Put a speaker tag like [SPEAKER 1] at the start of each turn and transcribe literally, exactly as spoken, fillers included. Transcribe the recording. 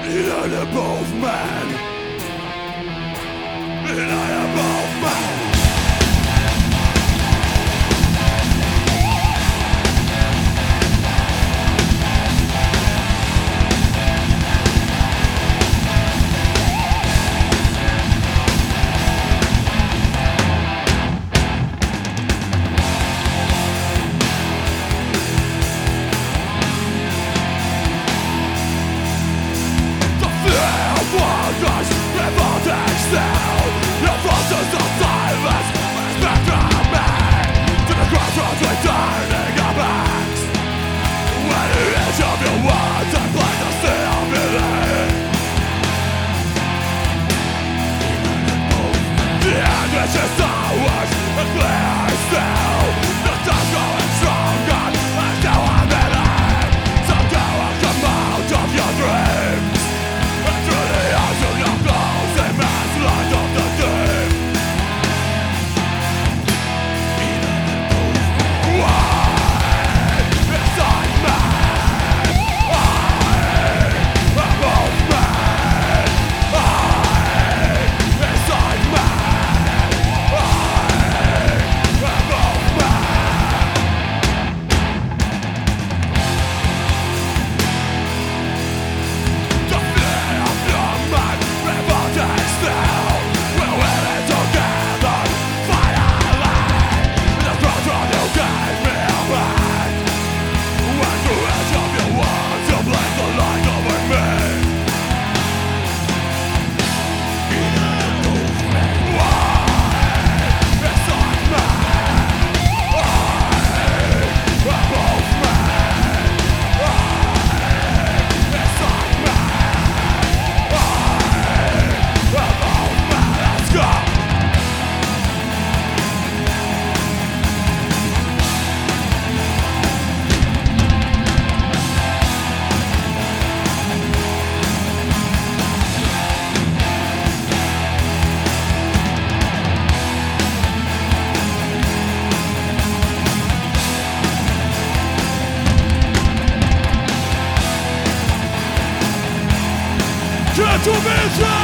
[SPEAKER 1] I am both man. And I am both man. Just always a clear still. The time's going stronger, and now I'm believe. Someday I'll come out of your dreams, and through the eyes of your closing man's light of the deep. Why inside me? I am both men. I inside me. To be